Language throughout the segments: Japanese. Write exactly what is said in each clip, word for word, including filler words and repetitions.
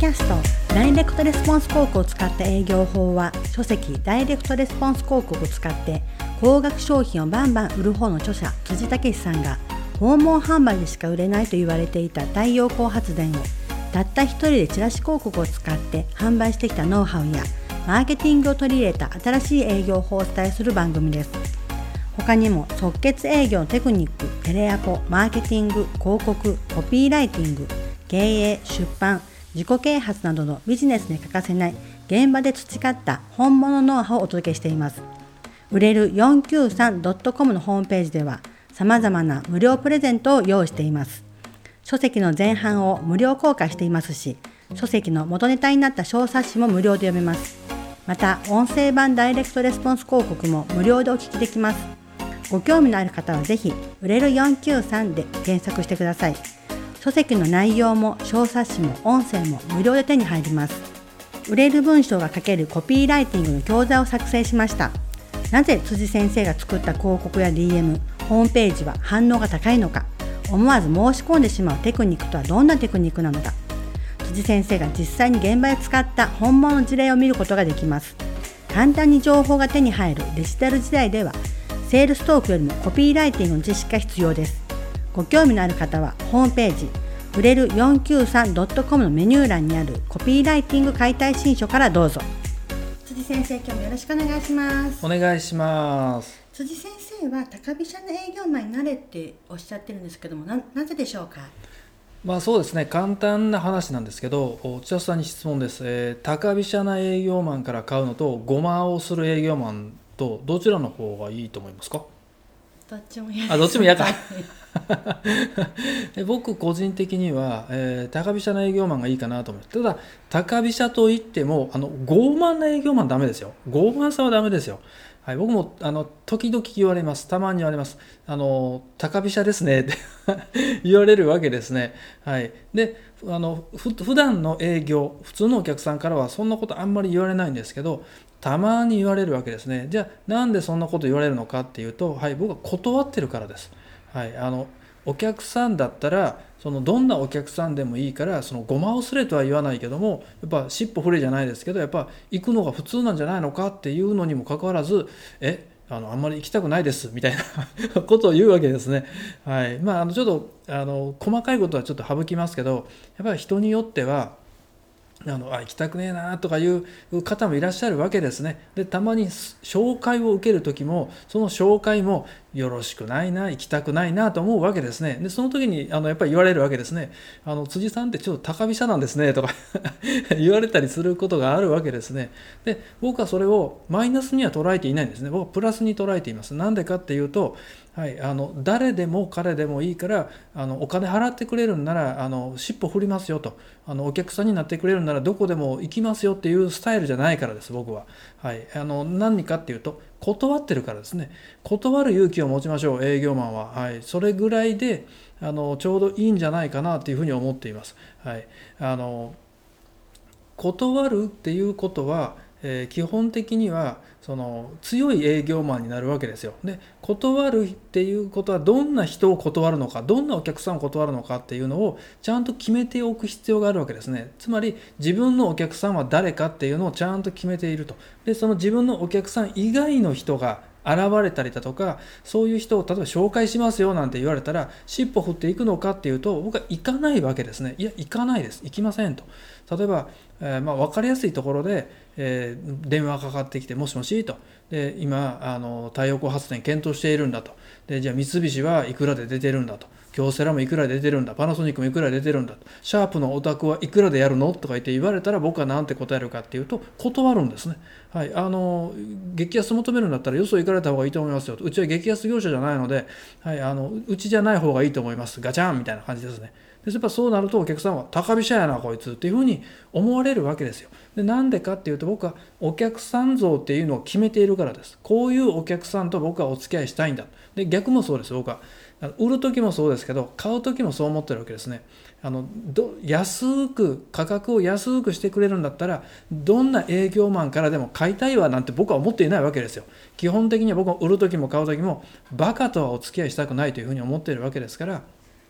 キャストダイレクトレスポンス広告を使った営業法は、書籍ダイレクトレスポンス広告を使って高額商品をバンバン売る方の著者辻武さんが、訪問販売でしか売れないと言われていた太陽光発電をたった一人でチラシ広告を使って販売してきたノウハウやマーケティングを取り入れた新しい営業法をお伝えする番組です。他にも即決営業のテクニック、テレアポ、マーケティング、広告、コピーライティング、経営、出版、自己啓発などのビジネスに欠かせない現場で培った本物ノウハウをお届けしています。売れる よんきゅうさんドットコム のホームページでは様々な無料プレゼントを用意しています。書籍の前半を無料公開していますし、書籍の元ネタになった小冊子も無料で読めます。また音声版ダイレクトレスポンス広告も無料でお聞きできます。ご興味のある方はぜひ売れるよんきゅうさんで検索してください。書籍の内容も小冊子も音声も無料で手に入ります。売れる文章が書けるコピーライティングの教材を作成しました。なぜ辻先生が作った広告や ディーエム、ホームページは反応が高いのか、思わず申し込んでしまうテクニックとはどんなテクニックなのか、辻先生が実際に現場で使った本物の事例を見ることができます。簡単に情報が手に入るデジタル時代では、セールストークよりもコピーライティングの知識が必要です。ご興味のある方はホームページ売れる よんきゅうさんドットコム のメニュー欄にあるコピーライティング解体新書からどうぞ。辻先生、今日もよろしくお願いします。 お願いします。 辻先生は高飛車の営業マンになれっておっしゃってるんですけども、 な, なぜでしょうか。 まあそうですね、簡単な話なんですけど、千代さんに質問です。えー、高飛車な営業マンから買うのとごまをする営業マンとどちらの方がいいと思いますか。 どっちも嫌です。 あ、どっちも嫌か僕個人的には、えー、高飛車な営業マンがいいかなと思います。ただ高飛車といってもあの傲慢な営業マンダメですよ。傲慢さはダメですよ。はい、僕もあの時々言われます。たまに言われます。あの高飛車ですねって言われるわけですね。はい、であのふ普段の営業、普通のお客さんからはそんなことあんまり言われないんですけど、たまに言われるわけですね。じゃあなんでそんなこと言われるのかっていうと、はい、僕は断ってるからです。はい、あのお客さんだったらそのどんなお客さんでもいいから、そのごまをすれとは言わないけども、やっぱ尻尾振れじゃないですけど、やっぱ行くのが普通なんじゃないのかっていうのにもかかわらず、えあのあんまり行きたくないですみたいなことを言うわけですね。はい、まああのちょっとあの細かいことはちょっと省きますけど、やっぱり人によってはあのあ行きたくねえなとかいう方もいらっしゃるわけですね。でたまに紹介を受ける時も、その紹介もよろしくないな、行きたくないなと思うわけですね。でその時にあのやっぱり言われるわけですね。あの辻さんってちょっと高飛車なんですねとか言われたりすることがあるわけですね。で僕はそれをマイナスには捉えていないんですね。僕はプラスに捉えています。なんでかっていうと、はい、あの誰でも彼でもいいからあのお金払ってくれるんならあの尻尾振りますよと、あのお客さんになってくれるんならどこでも行きますよっていうスタイルじゃないからです、僕は。はい、あの何かっていうと断ってるからですね。断る勇気を持ちましょう、営業マンは。はい、それぐらいであのちょうどいいんじゃないかなというふうに思っています。はい、あの断るっていうことは、えー、基本的にはその強い営業マンになるわけですよ。で断るっていうことはどんな人を断るのか、どんなお客さんを断るのかっていうのをちゃんと決めておく必要があるわけですね。つまり自分のお客さんは誰かっていうのをちゃんと決めていると。でその自分のお客さん以外の人が現れたりだとか、そういう人を例えば紹介しますよなんて言われたら尻尾振っていくのかっていうと、僕は行かないわけですね。いや行かないです、行きませんと。例えば、えーまあ、分かりやすいところで、えー、電話がかかってきて、もしもしと、で今あの太陽光発電検討しているんだと、でじゃあ三菱はいくらで出てるんだと、京セラもいくらで出てるんだ、パナソニックもいくらで出てるんだ、シャープのお宅はいくらでやるのとか言って言われたら、僕は何て答えるかっていうと断るんですね。はい、あの激安求めるんだったらよそ行かれた方がいいと思いますよと、うちは激安業者じゃないので、はい、あのうちじゃない方がいいと思います、ガチャンみたいな感じですね。でやっぱそうなるとお客さんは高飛車やなこいつっていうふうに思われるわけですよ。でなんでかっていうと、僕はお客さん像っていうのを決めているからです。こういうお客さんと僕はお付き合いしたいんだ。で逆もそうです。僕は売る時もそうですけど、買う時もそう思ってるわけですね。あのど安く価格を安くしてくれるんだったら、どんな営業マンからでも買いたいわなんて僕は思っていないわけですよ。基本的には僕は売る時も買う時もバカとはお付き合いしたくないというふうに思っているわけですから、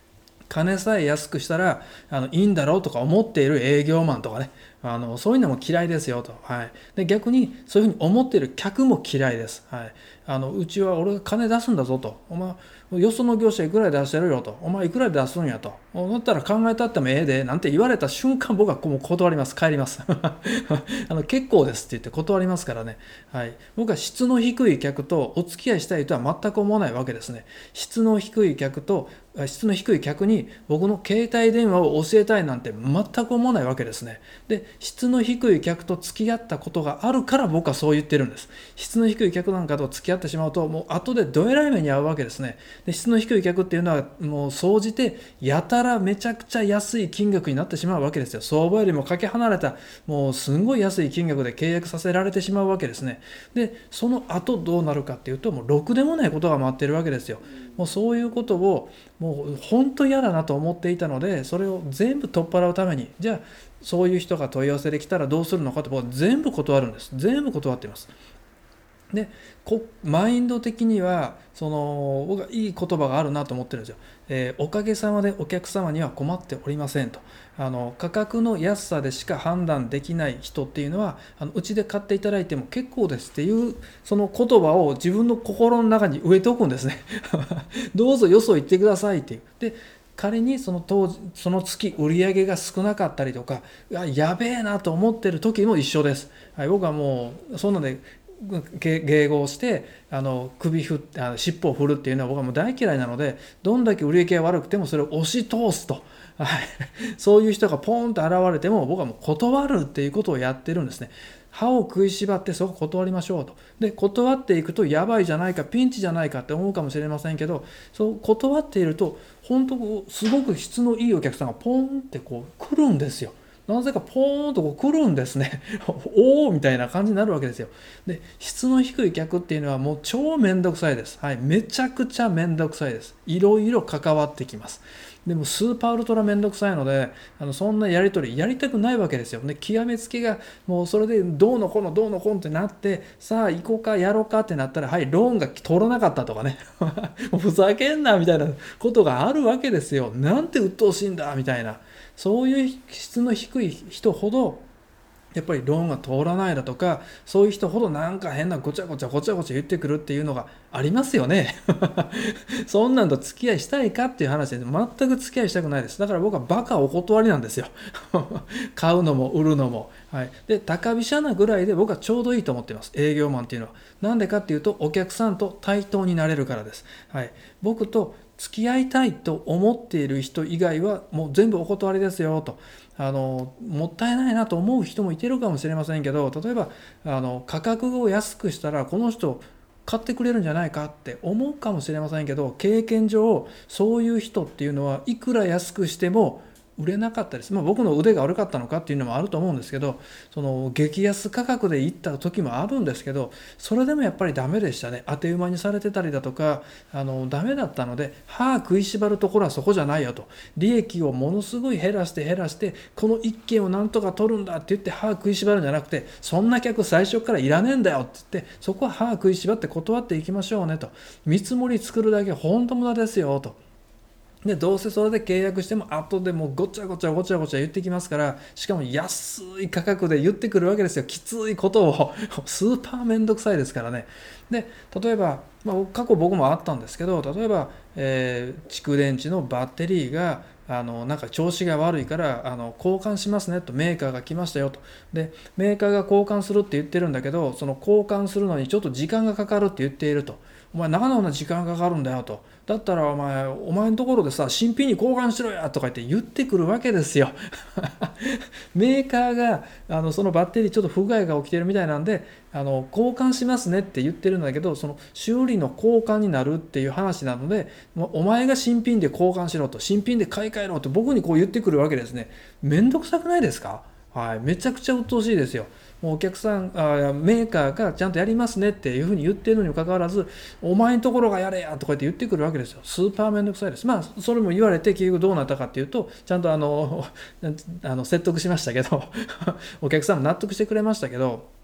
金さえ安くしたらあのいいんだろうとか思っている営業マンとかね、あのそういうのも嫌いですよと、はい、で逆にそういうふうに思っている客も嫌いです、はい、あのうちは俺が金出すんだぞと、お前よその業者いくらで出してるよと、お前いくらで出すんやと、だったら考えたってもええでなんて言われた瞬間、僕はもう断ります、帰りますあの結構ですって言って断りますからね、はい、僕は質の低い客とお付き合いしたいとは全く思わないわけですね。質の低い客と質の低い客に僕の携帯電話を教えたいなんて全く思わないわけですね。で、質の低い客と付き合ったことがあるから僕はそう言ってるんです。質の低い客なんかと付き合ってしまうともう後でどえらい目に遭うわけですね。で、質の低い客っていうのはもう総じてやたらめちゃくちゃ安い金額になってしまうわけですよ。相場よりもかけ離れたもうすんごい安い金額で契約させられてしまうわけですね。で、その後どうなるかっていうともうろくでもないことが待ってるわけですよ。もうそういうことをもう本当嫌だなと思っていたので、それを全部取っ払うために、じゃあそういう人が問い合わせできたらどうするのかって僕は全部断るんです。全部断っています。でこマインド的にはその僕はいい言葉があるなと思ってるんですよ、えー、おかげさまでお客様には困っておりませんと、あの価格の安さでしか判断できない人っていうのはあのうちで買っていただいても結構ですっていうその言葉を自分の心の中に植えておくんですねどうぞよそ行ってくださいっていう。で仮にその当時その月売り上げが少なかったりとか や, やべえなと思ってる時も一緒です、はい、僕はもうそんなので迎合してあの首振ってあの尻尾を振るっていうのは僕はもう大嫌いなので、どんだけ売り上げが悪くてもそれを押し通すと、はい、そういう人がポーンと現れても僕はもう断るっていうことをやってるんですね。歯を食いしばってそこ断りましょうと。で断っていくとやばいじゃないかピンチじゃないかって思うかもしれませんけど、そう断っていると本当すごく質のいいお客さんがポンってこう来るんですよ。なぜかポーンとこう来るんですねおおみたいな感じになるわけですよ。で質の低い客っていうのはもう超めんどくさいです、はい、めちゃくちゃめんどくさいです。いろいろ関わってきます。でもスーパーウルトラめんどくさいのであのそんなやり取りやりたくないわけですよ。で極めつきがもうそれでどうのこうのどうのこうのってなってさあ行こうかやろうかってなったらはいローンが通らなかったとかねもうふざけんなみたいなことがあるわけですよ。なんて鬱陶しいんだみたいな、そういう質の低い人ほどやっぱりローンが通らないだとか、そういう人ほどなんか変なごちゃごちゃごちゃごちゃ言ってくるっていうのがありますよねそんなんと付き合いしたいかっていう話で全く付き合いしたくないです。だから僕はバカお断りなんですよ買うのも売るのも、はい、で高飛車なぐらいで僕はちょうどいいと思っています、営業マンっていうのは。なんでかっていうとお客さんと対等になれるからです、はい、僕と付き合いたいと思っている人以外はもう全部お断りですよと。あのもったいないなと思う人もいてるかもしれませんけど、例えばあの価格を安くしたらこの人買ってくれるんじゃないかって思うかもしれませんけど、経験上そういう人っていうのはいくら安くしても売れなかったです。まあ、僕の腕が悪かったのかっていうのもあると思うんですけど、その激安価格で行った時もあるんですけど、それでもやっぱりダメでしたね。当て馬にされてたりだとかあのダメだったので、歯食いしばるところはそこじゃないよと。利益をものすごい減らして減らしてこの一件をなんとか取るんだって言って歯食いしばるんじゃなくて、そんな客最初からいらねえんだよって言って、そこは歯食いしばって断っていきましょうねと。見積もり作るだけ本当無駄ですよと。でどうせそれで契約しても後でもうごちゃごちゃごちゃごちゃ言ってきますから、しかも安い価格で言ってくるわけですよ。きついことをスーパーめんどくさいですからね。で例えば、まあ、過去僕もあったんですけど、例えば、えー、蓄電池のバッテリーがあのなんか調子が悪いからあの交換しますねとメーカーが来ましたよと。でメーカーが交換するって言ってるんだけど、その交換するのにちょっと時間がかかるって言っていると。お前長々な時間がかかるんだよと。だったらお前お前のところでさ新品に交換しろやとか言って言ってくるわけですよメーカーがあのそのバッテリーちょっと不具合が起きてるみたいなんであの交換しますねって言ってるんだけど、その修理の交換になるっていう話なので、お前が新品で交換しろと、新品で買い替えろと僕にこう言ってくるわけですね。めんどくさくないですか？はい、めちゃくちゃ鬱陶しいですよ。もうお客さんあメーカーがちゃんとやりますねっていうふうに言ってるのにもかかわらず、お前のところがやれやとかって言ってくるわけですよ。スーパーめんどくさいです。まあそれも言われて結局どうなったかっていうと、ちゃんとあのあの説得しましたけどお客さんも納得してくれましたけど、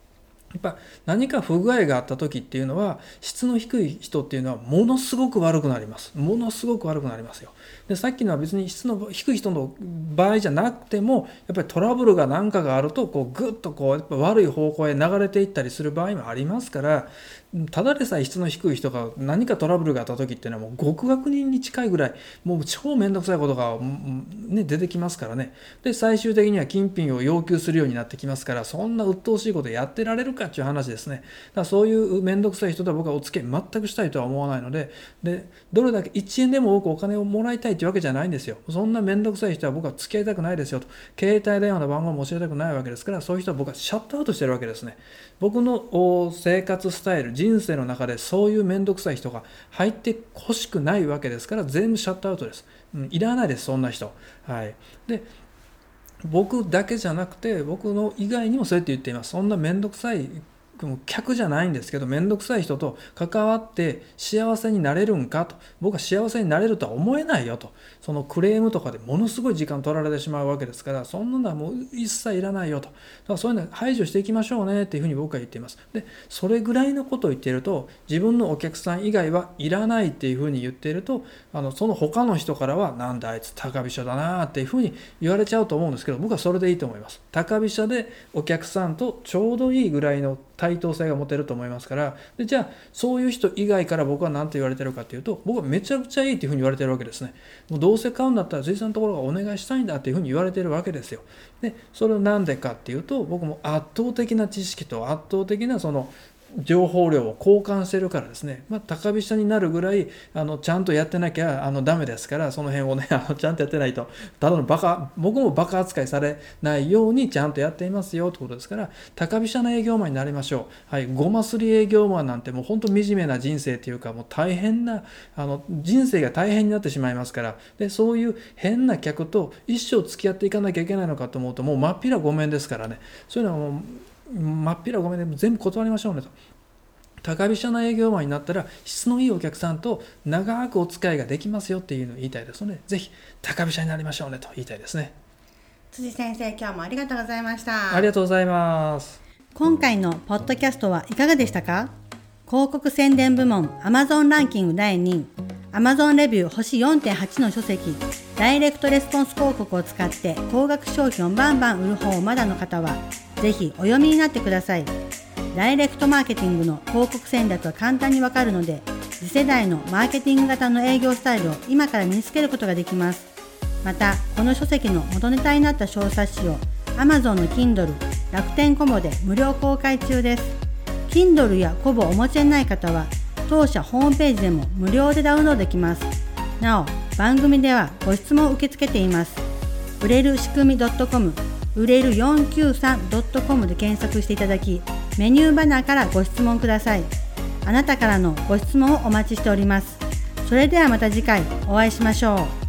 やっぱ何か不具合があった時っていうのは、質の低い人っていうのはものすごく悪くなります。ものすごく悪くなりますよ。でさっきのは別に質の低い人の場合じゃなくても、やっぱりトラブルが何かがあるとこうグッとこうやっぱ悪い方向へ流れていったりする場合もありますから、ただでさえ質の低い人が何かトラブルがあった時っていうのはもう極悪人に近いぐらい、もう超めんどくさいことが、ね、出てきますからね。で最終的には金品を要求するようになってきますから、そんな鬱陶しいことやってられるかっていう話ですね。だからそういうめんどくさい人とは僕はお付き合い全くしたいとは思わないので、でどれだけいちえんでも多くお金をもらいたいというわけじゃないんですよ。そんなめんどくさい人は僕は付き合いたくないですよと。携帯電話の番号も教えたくないわけですから、そういう人は僕はシャットアウトしてるわけですね。僕の生活スタイル、人生の中でそういうめんどくさい人が入ってほしくないわけですから、全部シャットアウトです。うん、いらないです、そんな人。はい。で僕だけじゃなくて、僕の以外にもそうやって言っています。そんなめんどくさい客じゃないんですけど、めんどくさい人と関わって幸せになれるんかと。僕は幸せになれるとは思えないよと。そのクレームとかでものすごい時間取られてしまうわけですから、そんなのはもう一切いらないよと。だからそういうの排除していきましょうねっていうふうに僕は言っています。でそれぐらいのことを言っていると、自分のお客さん以外はいらないっていうふうに言っていると、あのその他の人からはなんだあいつ高飛車だなっていうふうに言われちゃうと思うんですけど、僕はそれでいいと思います。高飛車でお客さんとちょうどいいぐらいの対等性が持てると思いますから、でじゃあそういう人以外から僕は何て言われてるかというと、僕はめちゃくちゃいいというふうに言われてるわけですね。もうどうせ買うんだったら辻さんのところがお願いしたいんだというふうに言われてるわけですよ。でそれをなんでかっていうと、僕も圧倒的な知識と圧倒的なその情報量を交換してるからですね、まあ、高飛車になるぐらいあのちゃんとやってなきゃあのダメですから、その辺をねあのちゃんとやってないと、ただのバカ、僕もバカ扱いされないようにちゃんとやっていますよということですから、高飛車な営業マンになりましょう。はい、ごますり営業マンなんてもう本当惨めな人生っていうか、もう大変なあの人生が大変になってしまいますから、でそういう変な客と一生付き合っていかなきゃいけないのかと思うと、もう真っ平ごめんですからね。そういうのはもう真っ平ごめんで全部断りましょうねと。高飛車な営業マンになったら質のいいお客さんと長くお付き合いができますよっていうのを言いたいですので、ぜひ高飛車になりましょうねと言いたいですね。 辻先生、今日もありがとうございました。 ありがとうございます。 今回のポッドキャストはいかがでしたか？広告宣伝部門 Amazon ランキングだいにい、Amazon レビュー星 よんてんはち の書籍、ダイレクトレスポンス広告を使って高額商品をバンバン売る方をまだの方は、ぜひお読みになってください。ダイレクトマーケティングの広告戦略は簡単にわかるので、次世代のマーケティング型の営業スタイルを今から身につけることができます。また、この書籍の元ネタになった小冊子を Amazon の Kindle、楽天コボで無料公開中です。Kindle やコボをお持ちでない方は、当社ホームページでも無料でダウンロードできます。なお、番組ではご質問を受け付けています。売れる仕組み .com、売れる よんきゅうさん ドットコム で検索していただき、メニューバナーからご質問ください。あなたからのご質問をお待ちしております。それではまた次回お会いしましょう。